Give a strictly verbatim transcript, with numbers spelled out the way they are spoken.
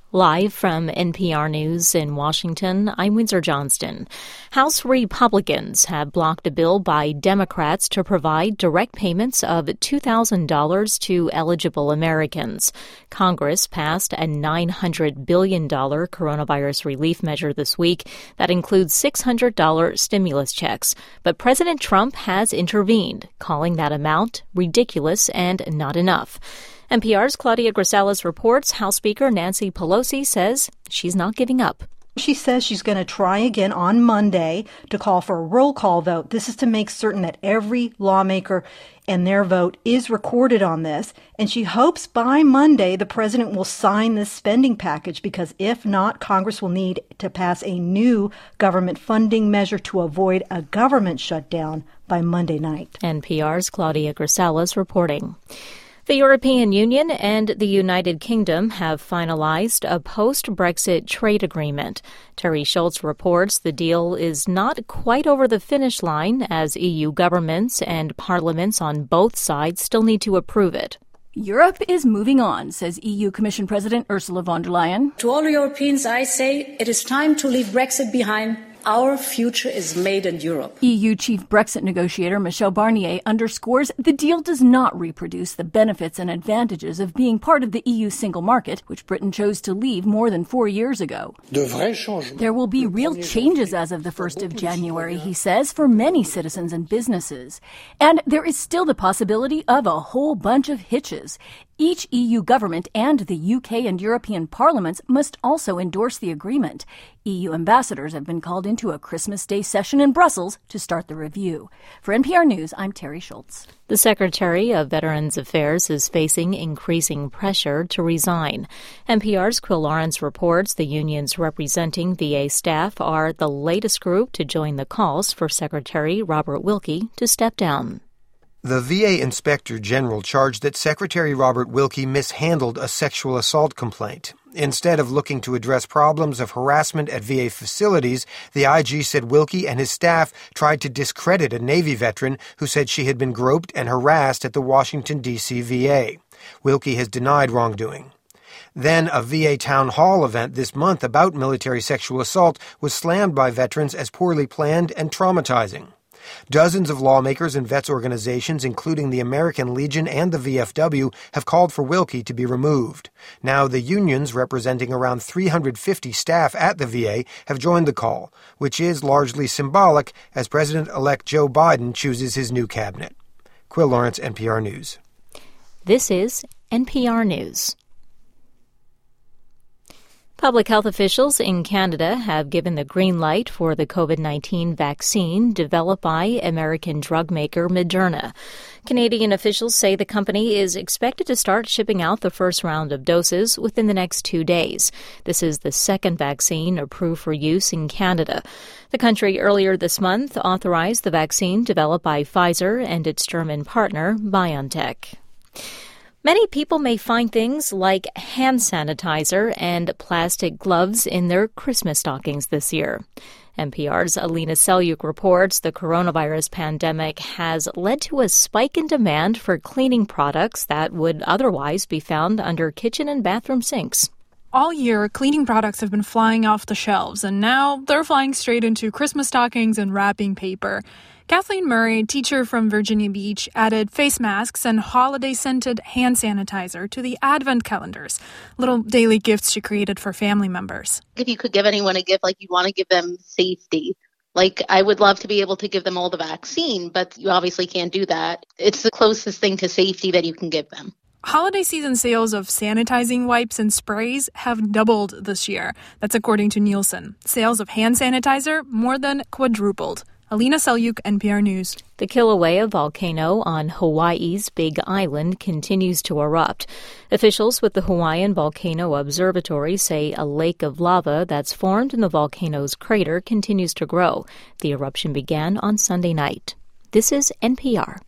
Live from N P R News in Washington, I'm Windsor Johnston. House Republicans have blocked a bill by Democrats to provide direct payments of two thousand dollars to eligible Americans. Congress passed a nine hundred billion dollars coronavirus relief measure this week that includes six hundred dollars stimulus checks. But President Trump has intervened, calling that amount ridiculous and not enough. N P R's Claudia Grisales reports House Speaker Nancy Pelosi says she's not giving up. She says she's going to try again on Monday to call for a roll call vote. This is to make certain that every lawmaker and their vote is recorded on this. And she hopes by Monday the president will sign this spending package, because if not, Congress will need to pass a new government funding measure to avoid a government shutdown by Monday night. N P R's Claudia Grisales reporting. The European Union and the United Kingdom have finalized a post-Brexit trade agreement. Terry Schultz reports the deal is not quite over the finish line, as E U governments and parliaments on both sides still need to approve it. Europe is moving on, says E U Commission President Ursula von der Leyen. To all Europeans, I say it is time to leave Brexit behind. Our future is made in Europe. E U Chief Brexit negotiator Michel Barnier underscores the deal does not reproduce the benefits and advantages of being part of the E U single market, which Britain chose to leave more than four years ago. There will be real changes as of the first of January, he says, for many citizens and businesses. And there is still the possibility of a whole bunch of hitches. Each E U government and the U K and European parliaments must also endorse the agreement. E U ambassadors have been called into a Christmas Day session in Brussels to start the review. For N P R News, I'm Terry Schultz. The Secretary of Veterans Affairs is facing increasing pressure to resign. N P R's Quill Lawrence reports the unions representing V A staff are the latest group to join the calls for Secretary Robert Wilkie to step down. The V A Inspector General charged that Secretary Robert Wilkie mishandled a sexual assault complaint. Instead of looking to address problems of harassment at V A facilities, the I G said Wilkie and his staff tried to discredit a Navy veteran who said she had been groped and harassed at the Washington, D C V A. Wilkie has denied wrongdoing. Then a V A town hall event this month about military sexual assault was slammed by veterans as poorly planned and traumatizing. Dozens of lawmakers and vets organizations, including the American Legion and the V F W, have called for Wilkie to be removed. Now the unions, representing around three hundred fifty staff at the V A, have joined the call, which is largely symbolic as President-elect Joe Biden chooses his new cabinet. Quill Lawrence, N P R News. This is N P R News. Public health officials in Canada have given the green light for the COVID nineteen vaccine developed by American drug maker Moderna. Canadian officials say the company is expected to start shipping out the first round of doses within the next two days. This is the second vaccine approved for use in Canada. The country earlier this month authorized the vaccine developed by Pfizer and its German partner, BioNTech. Many people may find things like hand sanitizer and plastic gloves in their Christmas stockings this year. N P R's Alina Selyuk reports the coronavirus pandemic has led to a spike in demand for cleaning products that would otherwise be found under kitchen and bathroom sinks. All year, cleaning products have been flying off the shelves, and now they're flying straight into Christmas stockings and wrapping paper. Kathleen Murray, teacher from Virginia Beach, added face masks and holiday-scented hand sanitizer to the advent calendars, little daily gifts she created for family members. If you could give anyone a gift, like you want to give them safety. Like, I would love to be able to give them all the vaccine, but you obviously can't do that. It's the closest thing to safety that you can give them. Holiday season sales of sanitizing wipes and sprays have doubled this year. That's according to Nielsen. Sales of hand sanitizer more than quadrupled. Alina Selyuk, N P R News. The Kilauea volcano on Hawaii's Big Island continues to erupt. Officials with the Hawaiian Volcano Observatory say a lake of lava that's formed in the volcano's crater continues to grow. The eruption began on Sunday night. This is N P R.